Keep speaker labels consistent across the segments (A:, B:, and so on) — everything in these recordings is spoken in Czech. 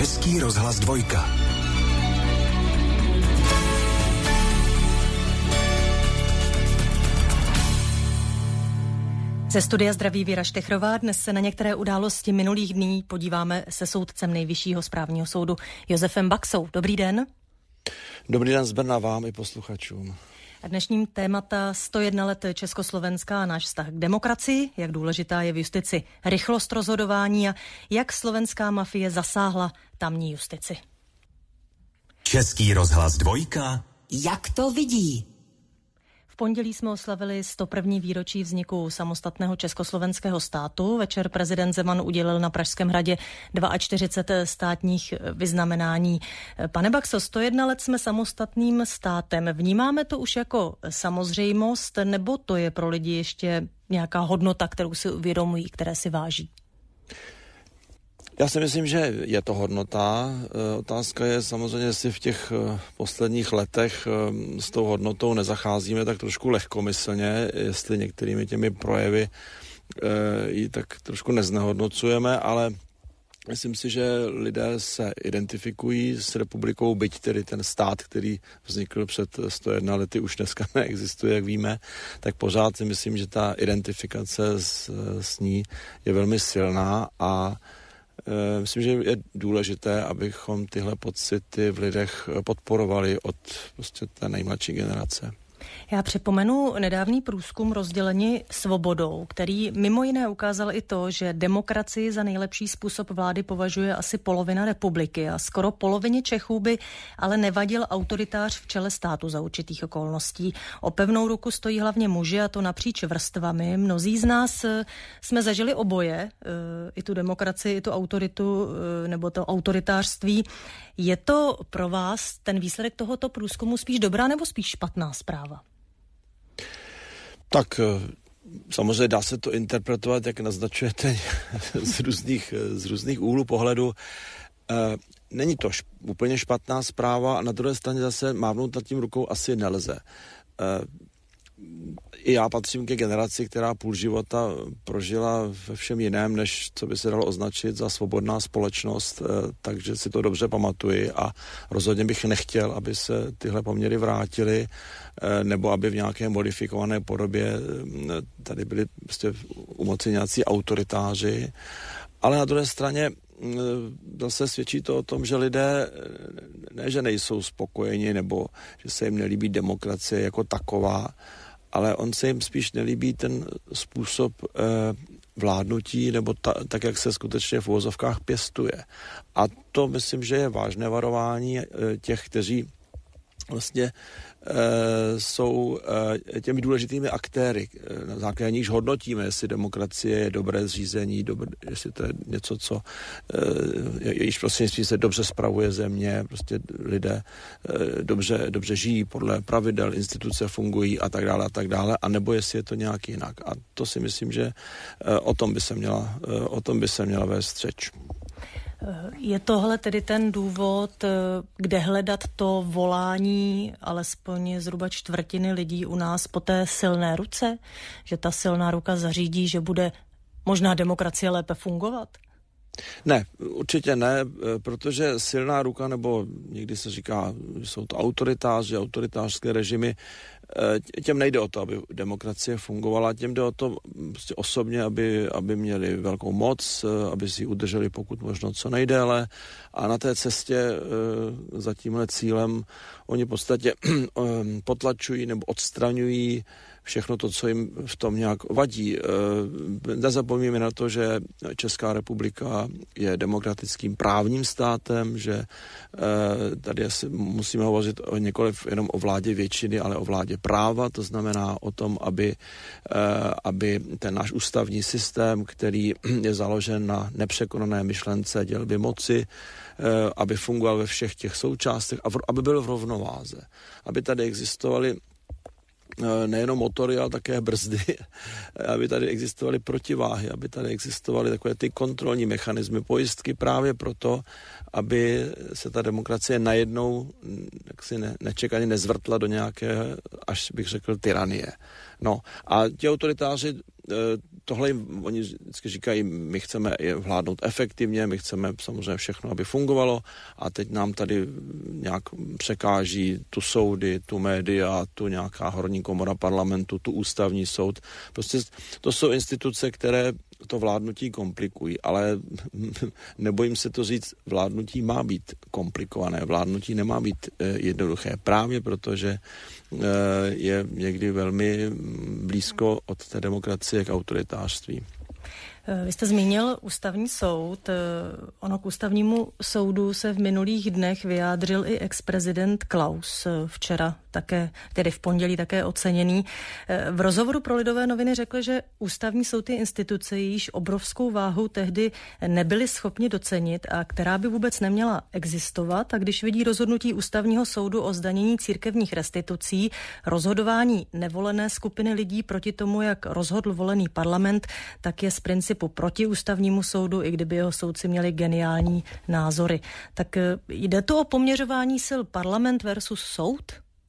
A: Český rozhlas 2.
B: Ze studia zdraví Věra Štechrová. Dnes se na některé události minulých dní podíváme se soudcem Nejvyššího správního soudu Josefem Baxou. Dobrý den.
C: Dobrý den z Brna vám i posluchačům.
B: Dnešním témata 101 let Československa a náš vztah k demokracii, jak důležitá je v justici rychlost rozhodování a jak slovenská mafie zasáhla tamní justici.
A: Český rozhlas 2.
D: Jak to vidí?
B: V pondělí jsme oslavili 101. výročí vzniku samostatného československého státu. Večer prezident Zeman udělil na Pražském hradě 42 státních vyznamenání. Pane Baxo, 101 let jsme samostatným státem. Vnímáme to už jako samozřejmost, nebo to je pro lidi ještě nějaká hodnota, kterou si uvědomují, které si váží?
C: Já si myslím, že je to hodnota. Otázka je samozřejmě, jestli v těch posledních letech s tou hodnotou nezacházíme tak trošku lehkomyslně, jestli některými těmi projevy ji tak trošku neznehodnocujeme, ale myslím si, že lidé se identifikují s republikou, byť tedy ten stát, který vznikl před 101 lety, už dneska neexistuje, jak víme, tak pořád si myslím, že ta identifikace s ní je velmi silná a myslím, že je důležité, abychom tyhle pocity v lidech podporovali od prostě té nejmladší generace.
B: Já připomenu nedávný průzkum Rozděleni svobodou, který mimo jiné ukázal i to, že demokracii za nejlepší způsob vlády považuje asi polovina republiky a skoro polovině Čechů by ale nevadil autoritář v čele státu za určitých okolností. O pevnou ruku stojí hlavně muži, a to napříč vrstvami. Mnozí z nás jsme zažili oboje, i tu demokracii, i tu autoritu nebo to autoritářství. Je to pro vás ten výsledek tohoto průzkumu spíš dobrá nebo spíš špatná zpráva?
C: Tak samozřejmě dá se to interpretovat, jak naznačujete, z různých úhlů pohledu. Není to úplně špatná zpráva a na druhé straně zase mávnout nad tím rukou asi nelze. I já patřím ke generaci, která půl života prožila ve všem jiném, než co by se dalo označit za svobodná společnost, takže si to dobře pamatuji a rozhodně bych nechtěl, aby se tyhle poměry vrátily, nebo aby v nějaké modifikované podobě tady byli prostě u moci nějací autoritáři, ale na druhé straně zase svědčí to o tom, že lidé ne, že nejsou spokojeni, nebo že se jim nelíbí demokracie jako taková, ale on se jim spíš nelíbí ten způsob vládnutí, nebo tak, jak se skutečně v uvozovkách pěstuje. A to myslím, že je vážné varování těch, kteří vlastně jsou těmi důležitými aktéry, na základě nichž hodnotíme, jestli demokracie je dobré zřízení, jestli to je něco, co jejíž prostřednictvím se dobře spravuje země, prostě lidé dobře žijí podle pravidel, instituce fungují a tak dále, a nebo jestli je to nějak jinak. A to si myslím, že o tom by se měla vést řeč.
B: Je tohle tedy ten důvod, kde hledat to volání alespoň zhruba čtvrtiny lidí u nás po té silné ruce? Že ta silná ruka zařídí, že bude možná demokracie lépe fungovat?
C: Ne, určitě ne, protože silná ruka, nebo někdy se říká, že jsou to autoritářské režimy, těm nejde o to, aby demokracie fungovala, těm jde o to prostě osobně, aby měli velkou moc, aby si ji udrželi pokud možno co nejdéle, a na té cestě za tímhle cílem oni v podstatě potlačují nebo odstraňují všechno to, co jim v tom nějak vadí. Nezapomínáme na to, že Česká republika je demokratickým právním státem, že tady musíme hovořit nikoliv jenom o vládě většiny, ale o vládě práva, to znamená o tom, aby ten náš ústavní systém, který je založen na nepřekonané myšlence dělby moci, aby fungoval ve všech těch součástech a aby byl v rovnováze. Aby tady existovaly nejenom motory, ale také brzdy, aby tady existovaly protiváhy, aby tady existovaly takové ty kontrolní mechanismy, pojistky právě proto, aby se ta demokracie najednou nečekaně nezvrtla do nějaké, až bych řekl, tyranie. No a ti autoritáři tohle oni vždycky říkají, my chceme vládnout efektivně, my chceme samozřejmě všechno, aby fungovalo a teď nám tady nějak překáží tu soudy, tu média, tu nějaká horní komora parlamentu, tu ústavní soud. Prostě to jsou instituce, které to vládnutí komplikují, ale nebojím se to říct, vládnutí má být komplikované, vládnutí nemá být jednoduché, právě protože je někdy velmi blízko od té demokracie k autoritářství.
B: Vy jste zmínil ústavní soud. Ono k ústavnímu soudu se v minulých dnech vyjádřil i ex-prezident Klaus včera, také, tedy v pondělí také oceněný. V rozhovoru pro Lidové noviny řekl, že ústavní soud je instituce, jejíž obrovskou váhu tehdy nebyli schopni docenit a která by vůbec neměla existovat. A když vidí rozhodnutí ústavního soudu o zdanění církevních restitucí, rozhodování nevolené skupiny lidí proti tomu, jak rozhodl volený parlament, tak je z principu proti ústavnímu soudu, i kdyby jeho soudci měli geniální názory. Tak jde to o poměřování sil parlament versus soud?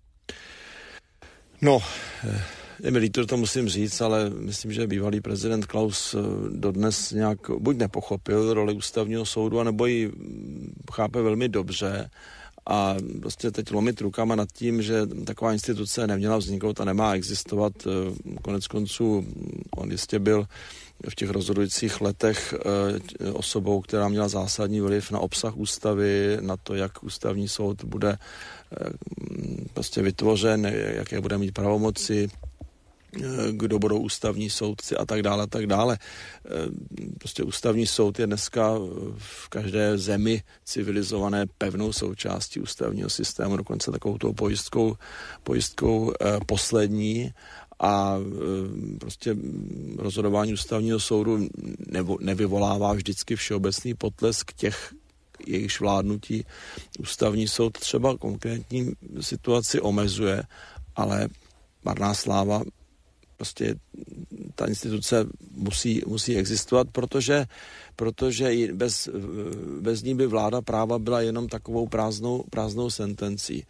C: No, je mi líto, že to musím říct, ale myslím, že bývalý prezident Klaus dodnes nějak buď nepochopil roli ústavního soudu, anebo ji chápe velmi dobře a prostě teď lomit rukama nad tím, že taková instituce neměla vzniknout a nemá existovat. Konec konců on jistě byl v těch rozhodujících letech osobou, která měla zásadní vliv na obsah ústavy, na to, jak ústavní soud bude prostě vytvořen, jaké bude mít pravomoci, kdo budou ústavní soudci a tak dále, a tak dále. Prostě ústavní soud je dneska v každé zemi civilizované pevnou součástí ústavního systému, dokonce takovou tou pojistkou poslední a prostě rozhodování ústavního soudu nevyvolává vždycky všeobecný potlesk těch, jejichž vládnutí ústavní soud třeba konkrétní situaci omezuje, ale marná sláva, prostě ta instituce musí existovat, protože bez ní by vláda práva byla jenom takovou prázdnou sentencí.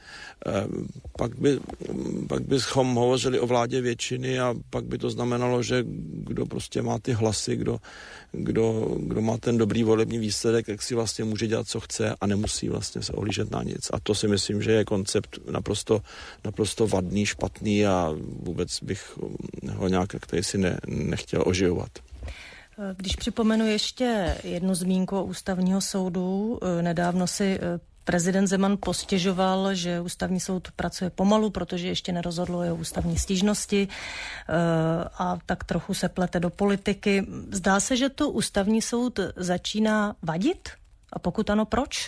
C: Pak bychom hovořili o vládě většiny a pak by to znamenalo, že kdo prostě má ty hlasy, kdo má ten dobrý volební výsledek, jak si vlastně může dělat, co chce a nemusí vlastně se ohlížet na nic. A to si myslím, že je koncept naprosto vadný, špatný a vůbec bych ho nějak který si nechtěl oživovat.
B: Když připomenu ještě jednu zmínku o ústavního soudu, nedávno si prezident Zeman postěžoval, že ústavní soud pracuje pomalu, protože ještě nerozhodlo o jeho ústavní stížnosti a tak trochu se plete do politiky. Zdá se, že to ústavní soud začíná vadit? A pokud ano, proč?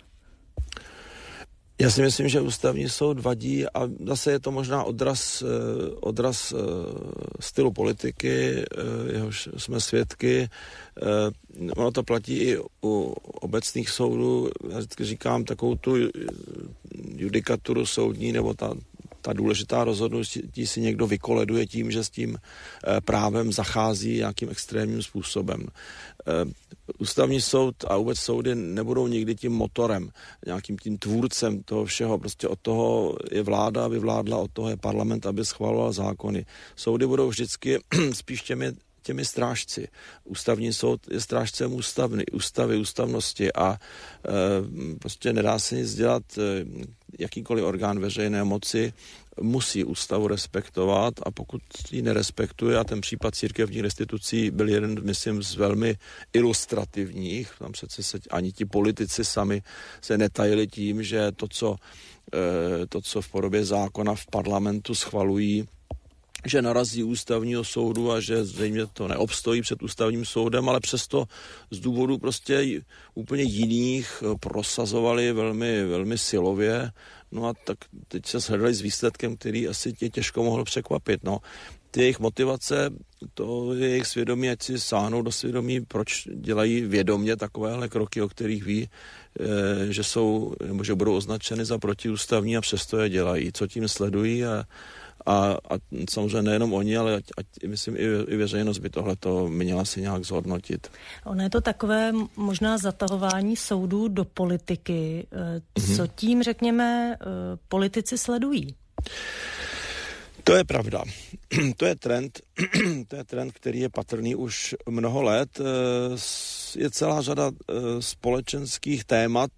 C: Já si myslím, že ústavní soud vadí a zase je to možná odraz stylu politiky, jehož jsme svědky. Ono to platí i u obecných soudů. Já vždycky říkám takovou tu judikaturu soudní nebo ta důležitá rozhodnutí si někdo vykoleduje tím, že s tím právem zachází nějakým extrémním způsobem. Ústavní soud a vůbec soudy nebudou nikdy tím motorem, nějakým tím tvůrcem toho všeho. Prostě od toho je vláda, aby vládla, od toho je parlament, aby schvaloval zákony. Soudy budou vždycky spíš těmi strážci. Ústavní soud je strážcem ústavnosti a prostě nedá se nic dělat. Jakýkoliv orgán veřejné moci musí ústavu respektovat a pokud ji nerespektuje, a ten případ církevních restitucí byl jeden, myslím, z velmi ilustrativních, tam přece se ani ti politici sami se netajili tím, že to, co v podobě zákona v parlamentu schvalují, že narazí ústavního soudu a že zřejmě to neobstojí před ústavním soudem, ale přesto z důvodu prostě úplně jiných prosazovali velmi, velmi silově. No a tak teď se shledali s výsledkem, který asi tě těžko mohl překvapit. No. Ty jejich motivace, to je jejich svědomí, ať si sáhnou do svědomí, proč dělají vědomě takovéhle kroky, o kterých ví, že jsou, nebo že budou označeny za protiústavní a přesto je dělají. Co tím sledují a samozřejmě nejenom oni, ale myslím i veřejnost by tohleto měla si nějak zhodnotit.
B: Ono je to takové možná zatahování soudů do politiky. Co tím, řekněme, politici sledují?
C: To je pravda. To je trend, který je patrný už mnoho let. Je celá řada společenských témat,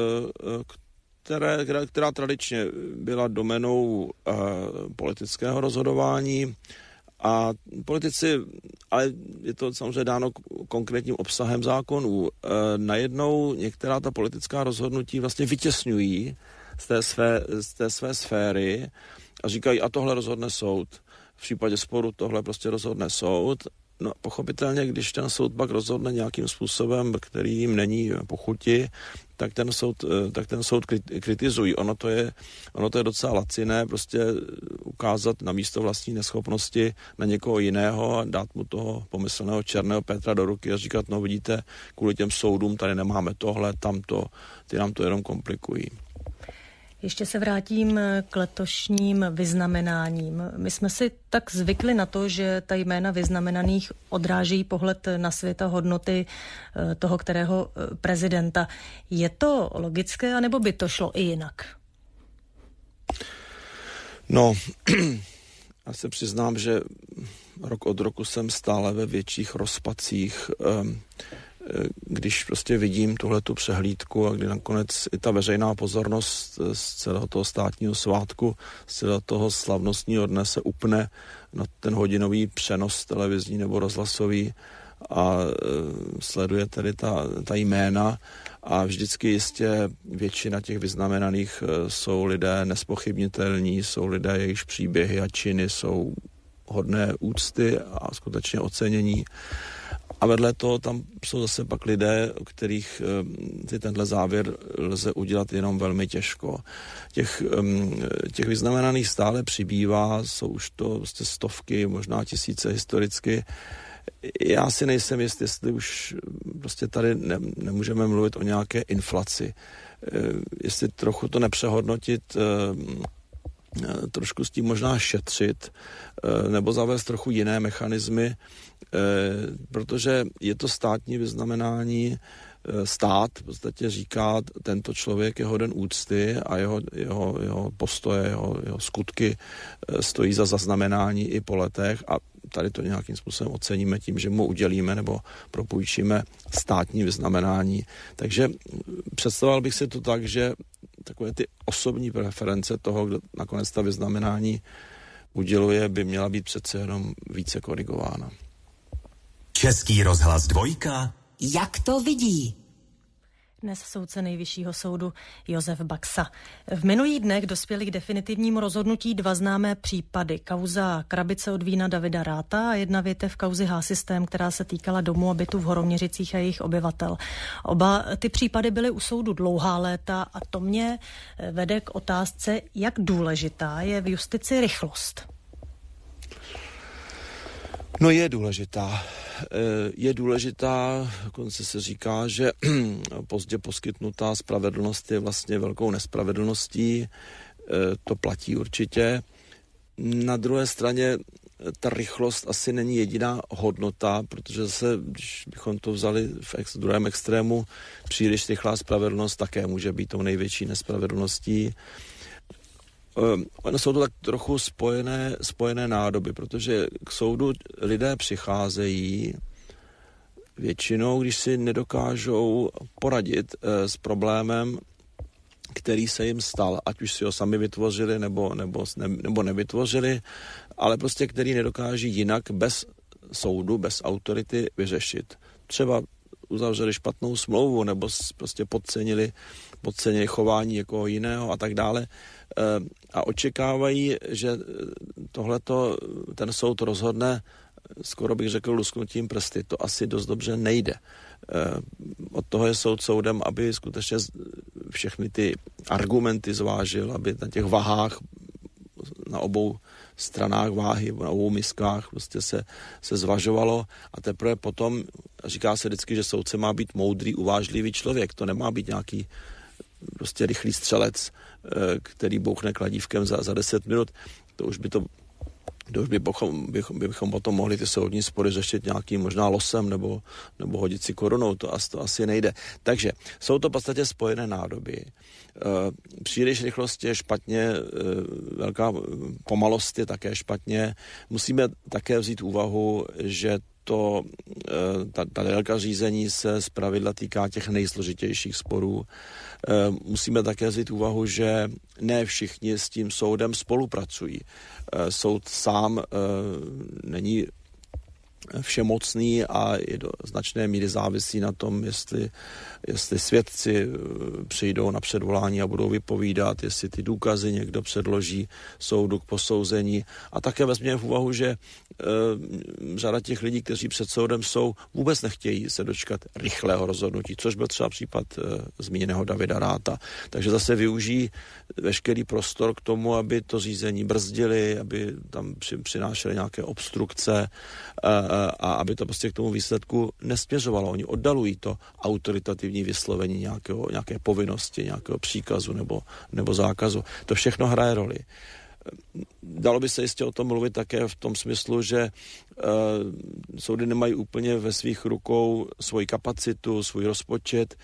C: která tradičně byla doménou politického rozhodování a politici, ale je to samozřejmě dáno konkrétním obsahem zákonů, najednou některá ta politická rozhodnutí vlastně vytěsňují z té své sféry a říkají, a tohle rozhodne soud. V případě sporu tohle prostě rozhodne soud. No pochopitelně, když ten soud pak rozhodne nějakým způsobem, který jim není po chuti, tak ten soud kritizují. Ono to je docela laciné, prostě ukázat na místo vlastní neschopnosti na někoho jiného a dát mu toho pomyslného černého Petra do ruky a říkat, no vidíte, kvůli těm soudům tady nemáme tohle, tamto, ty nám to jenom komplikují.
B: Ještě se vrátím k letošním vyznamenáním. My jsme si tak zvykli na to, že ta jména vyznamenaných odrážejí pohled na svět a hodnoty toho kterého prezidenta. Je to logické, anebo by to šlo i jinak?
C: No, já se přiznám, že rok od roku jsem stále ve větších rozpacích, když prostě vidím tuhletu přehlídku a kdy nakonec i ta veřejná pozornost z celého toho státního svátku, z celého toho slavnostního dne se upne na ten hodinový přenos televizní nebo rozhlasový a sleduje tedy ta jména a vždycky jistě většina těch vyznamenaných jsou lidé nespochybnitelní, jsou lidé, jejichž příběhy a činy jsou hodné úcty a skutečně ocenění. A vedle toho tam jsou zase pak lidé, u kterých si tenhle závěr lze udělat jenom velmi těžko. Těch vyznamenaných stále přibývá, jsou už to prostě stovky, možná tisíce historicky. Já si nejsem jist, jestli už prostě tady nemůžeme mluvit o nějaké inflaci. Jestli trochu to nepřehodnotit, trošku s tím možná šetřit, nebo zavést trochu jiné mechanismy, protože je to státní vyznamenání, stát v podstatě říká, tento člověk je hoden úcty a jeho postoje, jeho skutky stojí za zaznamenání i po letech a tady to nějakým způsobem oceníme tím, že mu udělíme nebo propůjčíme státní vyznamenání. Takže představoval bych si to tak, že takové ty osobní preference toho, kdo nakonec ta vyznamenání uděluje, by měla být přece jenom více korigována.
A: Český rozhlas 2.
D: Jak to vidí?
B: Dnes soudce Nejvyššího soudu Josef Baxa. V minulých dnech dospěly k definitivnímu rozhodnutí 2 známé případy. Kauza krabice od vína Davida Ratha a jedna větev kauzy H-Systém, která se týkala domů a bytů v Horoměřicích a jejich obyvatel. Oba ty případy byly u soudu dlouhá léta a to mě vede k otázce, jak důležitá je v justici rychlost.
C: No je důležitá. Je důležitá, dokonce se říká, že pozdě poskytnutá spravedlnost je vlastně velkou nespravedlností. To platí určitě. Na druhé straně ta rychlost asi není jediná hodnota, protože zase, když bychom to vzali v druhém extrému, příliš rychlá spravedlnost také může být tou největší nespravedlností. Jsou to tak trochu spojené nádoby, protože k soudu lidé přicházejí většinou, když si nedokážou poradit s problémem, který se jim stal, ať už si ho sami vytvořili nebo nevytvořili, ale prostě který nedokáží jinak bez soudu, bez autority vyřešit. Třeba uzavřeli špatnou smlouvu nebo prostě podcenili chování někoho jiného a tak dále a očekávají, že tohleto ten soud rozhodne, skoro bych řekl lusknutím prsty. To asi dost dobře nejde. Od toho je soud soudem, aby skutečně všechny ty argumenty zvážil, aby na těch vahách na obou stranách váhy, na obou miskách prostě se zvažovalo a teprve potom říká se vždycky, že soudce má být moudrý, uvážlivý člověk. To nemá být nějaký prostě rychlý střelec, který bouchne kladívkem za 10 minut. To už bychom potom mohli ty soudní spory řešit nějakým možná losem nebo hodit si korunou, to asi nejde. Takže jsou to v podstatě spojené nádoby. Příliš rychlost je špatně, velká pomalost je také špatně. Musíme také vzít úvahu, že ta délka řízení se zpravidla týká těch nejsložitějších sporů. Musíme také vzít úvahu, že ne všichni s tím soudem spolupracují. Soud sám není všemocný a je do značné míry závisí na tom, jestli svědci přijdou na předvolání a budou vypovídat, jestli ty důkazy někdo předloží soudu k posouzení. A také vezměme v úvahu, že řada těch lidí, kteří před soudem jsou, vůbec nechtějí se dočkat rychlého rozhodnutí, což byl třeba případ zmíněného Davida Ratha. Takže zase využijí veškerý prostor k tomu, aby to řízení brzdili, aby tam přinášeli nějaké obstrukce a aby to prostě k tomu výsledku nesměřovalo. Oni oddalují to autoritativní vyslovení nějaké povinnosti, nějakého příkazu nebo zákazu. To všechno hraje roli. Dalo by se jistě o tom mluvit také v tom smyslu, že soudy nemají úplně ve svých rukou svoji kapacitu, svůj rozpočet,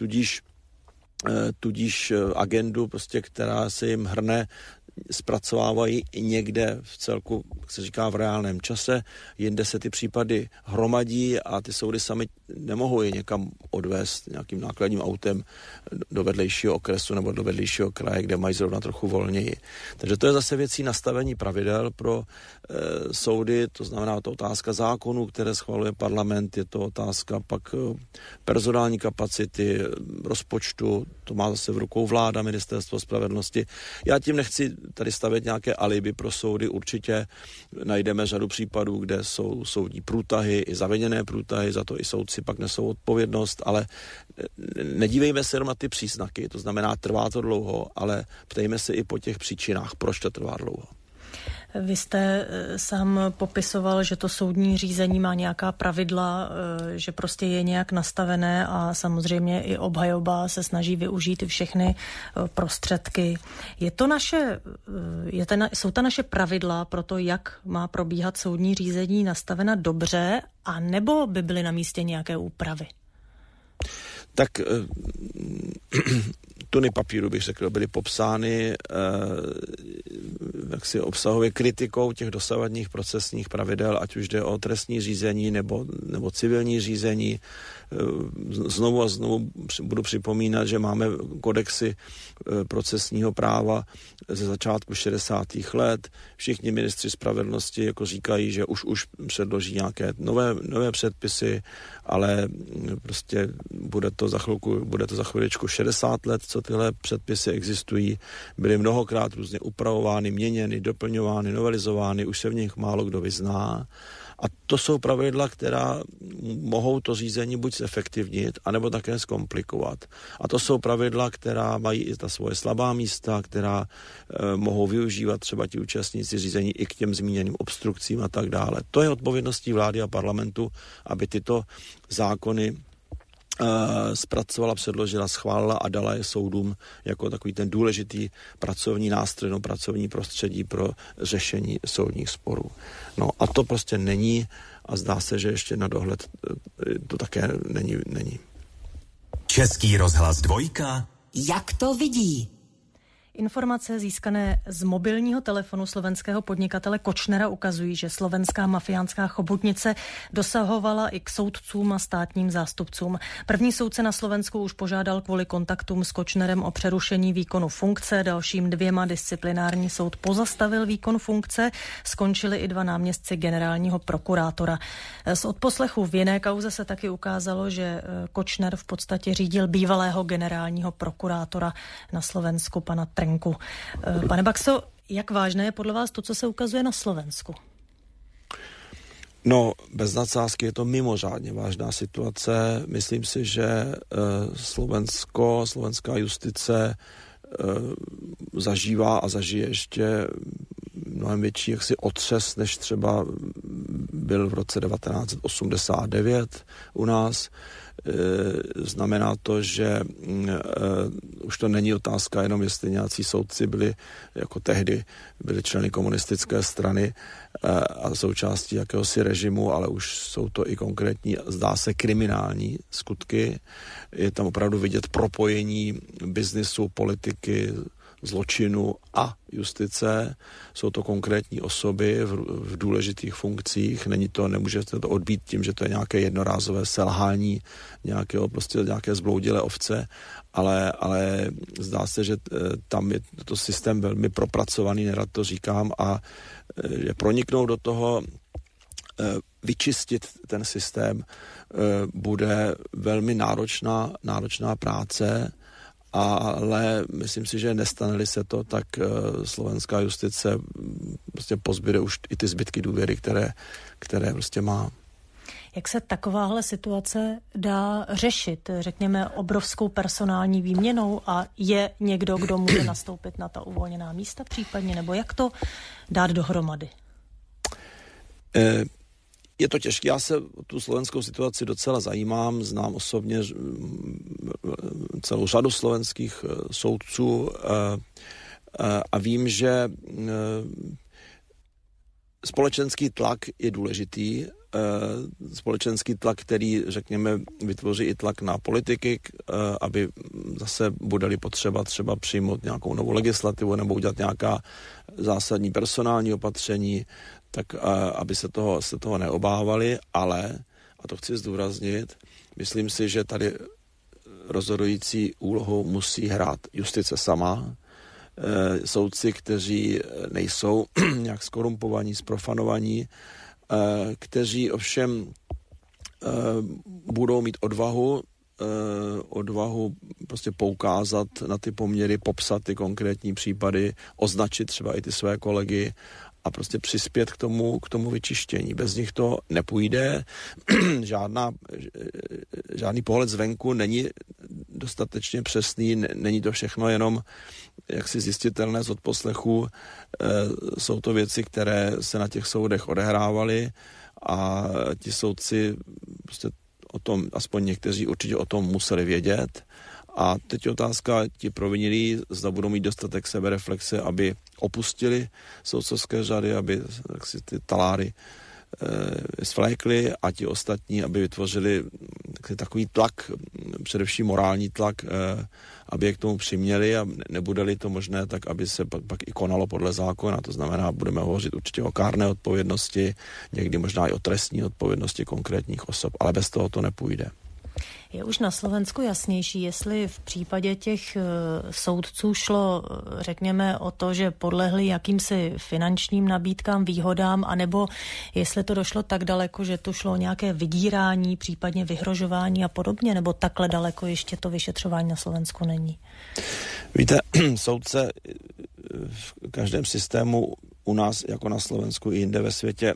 C: tudíž agendu, prostě, která se jim hrne, zpracovávají i někde v celku, jak se říká, v reálném čase. Jinde se ty případy hromadí a ty soudy sami nemohou je někam odvést nějakým nákladním autem do vedlejšího okresu nebo do vedlejšího kraje, kde mají zrovna trochu volněji. Takže to je zase věcí nastavení pravidel pro soudy, to znamená to otázka zákonů, které schvaluje parlament, je to otázka pak personální kapacity, rozpočtu, to má zase v rukou vláda, ministerstvo spravedlnosti. Já tím nechci tady stavět nějaké alibi pro soudy, určitě najdeme řadu případů, kde jsou soudní průtahy, i zaviněné průtahy, za to i soudci pak nesou odpovědnost, ale nedívejme se jenom na ty příznaky, to znamená, trvá to dlouho, ale ptejme se i po těch příčinách, proč to trvá dlouho.
B: Vy jste sám popisoval, že to soudní řízení má nějaká pravidla, že prostě je nějak nastavené a samozřejmě i obhajoba se snaží využít všechny prostředky. Jsou ta naše pravidla pro to, jak má probíhat soudní řízení, nastavena dobře, a nebo by byly na místě nějaké úpravy?
C: Tak tuny papíru, bych řekl, byly popsány jaksi obsahově kritikou těch dosavadních procesních pravidel, ať už jde o trestní řízení nebo civilní řízení. Znovu a znovu budu připomínat, že máme kodexy procesního práva ze začátku 60. let. Všichni ministři spravedlnosti jako říkají, že už předloží nějaké nové předpisy, ale prostě bude to za chviličku 60 let, co tyhle předpisy existují. Byly mnohokrát různě upravovány, měněny, doplňovány, novelizovány, už se v nich málo kdo vyzná. A to jsou pravidla, která mohou to řízení buď zefektivnit, anebo také zkomplikovat. A to jsou pravidla, která mají i ta svoje slabá místa, která mohou využívat třeba ti účastníci řízení i k těm zmíněným obstrukcím a tak dále. To je odpovědností vlády a parlamentu, aby tyto zákony zpracovala, předložila, schválila a dala je soudům jako takový ten důležitý pracovní nástroj, pracovní prostředí pro řešení soudních sporů. No a to prostě není a zdá se, že ještě na dohled to také není.
A: Český rozhlas 2.
D: Jak to vidí?
B: Informace získané z mobilního telefonu slovenského podnikatele Kočnera ukazují, že slovenská mafiánská chobotnice dosahovala i k soudcům a státním zástupcům. První soudce na Slovensku už požádal kvůli kontaktům s Kočnerem o přerušení výkonu funkce, dalším 2 disciplinární soud pozastavil výkon funkce, skončili i 2 náměstci generálního prokurátora. Z odposlechu v jiné kauze se taky ukázalo, že Kočner v podstatě řídil bývalého generálního prokurátora na Slovensku, pana Trnku. Pane Baxo, jak vážné je podle vás to, co se ukazuje na Slovensku?
C: No, bez nadsázky je to mimořádně vážná situace. Myslím si, že slovenská justice zažívá a zažije ještě mnohem větší jaksi otřes, než třeba byl v roce 1989 u nás. Znamená to, že už to není otázka jenom, jestli nějací soudci byli, jako tehdy, byli členy komunistické strany a součástí jakéhosi režimu, ale už jsou to i konkrétní, zdá se, kriminální skutky. Je tam opravdu vidět propojení biznisu, politiky, zločinu a justice. Jsou to konkrétní osoby v důležitých funkcích. Nemůžete to odbít tím, že to je nějaké jednorázové selhání nějaké zbloudilé ovce, ale zdá se, že tam je to systém velmi propracovaný, nerad to říkám, a je proniknout do toho, vyčistit ten systém, bude velmi náročná práce, ale myslím si, že nestane-li se to, tak slovenská justice prostě pozbyde už i ty zbytky důvěry, které prostě má.
B: Jak se takováhle situace dá řešit, řekněme, obrovskou personální výměnou, a je někdo, kdo může nastoupit na ta uvolněná místa případně, nebo jak to dát dohromady?
C: Je to těžké, já se o tu slovenskou situaci docela zajímám, znám osobně celou řadu slovenských soudců a vím, že společenský tlak je důležitý, společenský tlak, který, řekněme, vytvoří i tlak na politiky, aby zase bude-li potřeba třeba přijmout nějakou novou legislativu nebo udělat nějaká zásadní personální opatření, tak aby se toho neobávali, ale, a to chci zdůraznit, myslím si, že tady rozhodující úlohu musí hrát justice sama, soudci, kteří nejsou nějak skorumpovaní, zprofanovaní, kteří ovšem budou mít odvahu prostě poukázat na ty poměry, popsat ty konkrétní případy, označit třeba i ty své kolegy a prostě přispět k tomu vyčištění. Bez nich to nepůjde. Žádný pohled zvenku není dostatečně přesný, není to všechno jenom jaksi zjistitelné z odposlechu. Jsou to věci, které se na těch soudech odehrávaly a ti soudci prostě o tom, aspoň někteří určitě o tom museli vědět. A teď je otázka, ti provinilí, zda budou mít dostatek sebereflexe, aby opustili soudcovské řady, aby si ty taláry svlékli, a ti ostatní, aby vytvořili takový tlak, především morální tlak, aby je k tomu přiměli, a nebude-li to možné, tak aby se pak i konalo podle zákona. To znamená, budeme hovořit určitě o kárné odpovědnosti, někdy možná i o trestní odpovědnosti konkrétních osob, ale bez toho to nepůjde.
B: Je už na Slovensku jasnější, jestli v případě těch soudců šlo, řekněme, o to, že podlehli jakýmsi finančním nabídkám, výhodám, anebo jestli to došlo tak daleko, že to šlo o nějaké vydírání, případně vyhrožování a podobně, nebo takhle daleko ještě to vyšetřování na Slovensku není?
C: Víte, soudce v každém systému u nás, jako na Slovensku i jinde ve světě,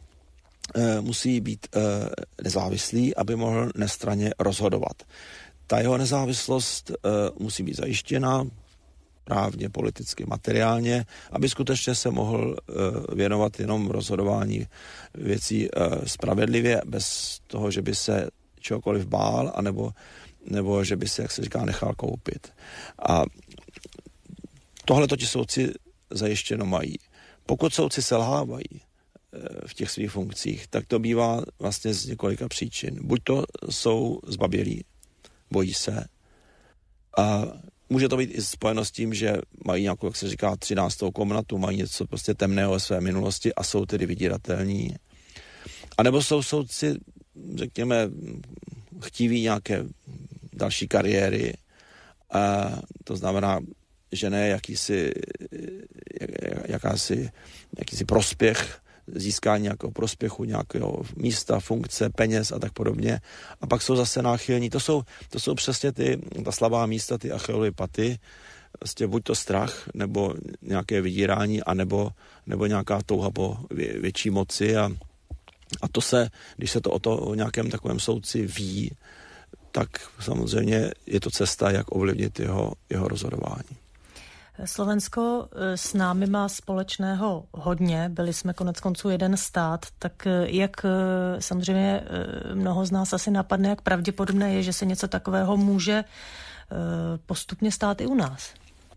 C: musí být nezávislý, aby mohl nestranně rozhodovat. Ta jeho nezávislost musí být zajištěna právně, politicky, materiálně, aby skutečně se mohl věnovat jenom rozhodování věcí spravedlivě, bez toho, že by se čehokoliv bál, nebo že by se, jak se říká, nechal koupit. A tohle to ti soudci zajištěno mají. Pokud soudci selhávají v těch svých funkcích, tak to bývá vlastně z několika příčin. Buď to jsou zbabělí, bojí se, a může to být i spojeno s tím, že mají nějakou, jak se říká, 13. komnatu, mají něco prostě temného ve své minulosti a jsou tedy vydíratelní. A nebo jsou soudci, řekněme, chtíví nějaké další kariéry, a to znamená, že ne jakýsi prospěch, získání nějakého prospěchu, nějakého místa, funkce, peněz a tak podobně. A pak jsou zase náchylní. To jsou přesně ta slabá místa, ty Achillovy paty. Vlastně buď to strach, nebo nějaké vydírání, nebo nějaká touha po větší moci. A to se, když se to o nějakém takovém soudci ví, tak samozřejmě je to cesta, jak ovlivnit jeho rozhodování.
B: Slovensko s námi má společného hodně, byli jsme koneckonců jeden stát, tak jak samozřejmě mnoho z nás asi napadne, jak pravděpodobné je, že se něco takového může postupně stát i u nás?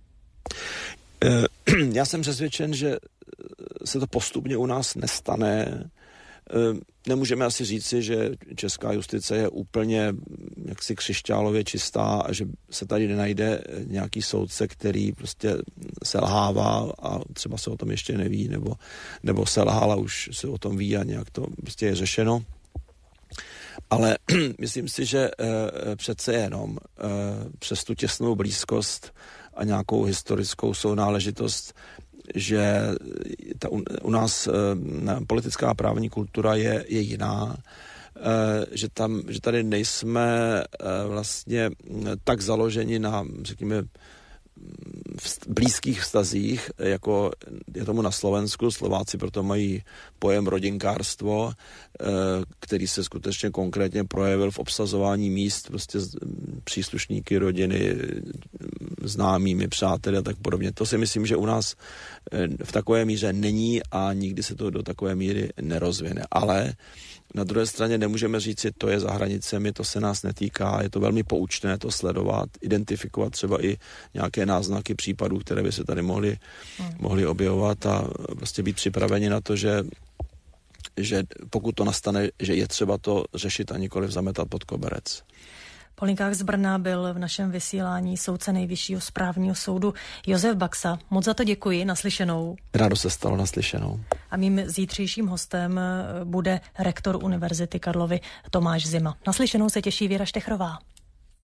C: Já jsem přesvědčen, že se to postupně u nás nestane. Nemůžeme asi říci, že česká justice je úplně jaksi křišťálově čistá a že se tady nenajde nějaký soudce, který prostě selhává a třeba se o tom ještě neví, nebo selhal a už se o tom ví a nějak to prostě je řešeno. Ale myslím si, že přece jenom přes tu těsnou blízkost a nějakou historickou sounáležitost, že u nás politická a právní kultura je jiná, že tady nejsme vlastně tak založeni na, řekněme, blízkých vztazích, jako je tomu na Slovensku. Slováci proto mají pojem rodinkárstvo, který se skutečně konkrétně projevil v obsazování míst prostě příslušníky rodiny, známými, přáteli a tak podobně. To si myslím, že u nás v takové míře není a nikdy se to do takové míry nerozvine. Ale na druhé straně nemůžeme říct, že to je za hranicemi, to se nás netýká, je to velmi poučné to sledovat, identifikovat třeba i nějaké náznaky případů, které by se tady mohly objevovat a prostě být připraveni na to, že pokud to nastane, že je třeba to řešit a nikoliv zametat pod koberec.
B: Po linkách z Brna byl v našem vysílání soudce Nejvyššího správního soudu Josef Baxa. Moc za to děkuji, naslyšenou.
C: Rádo se stalo, naslyšenou.
B: A mým zítřejším hostem bude rektor Univerzity Karlovy Tomáš Zima. Naslyšenou se těší Věra Štechrová.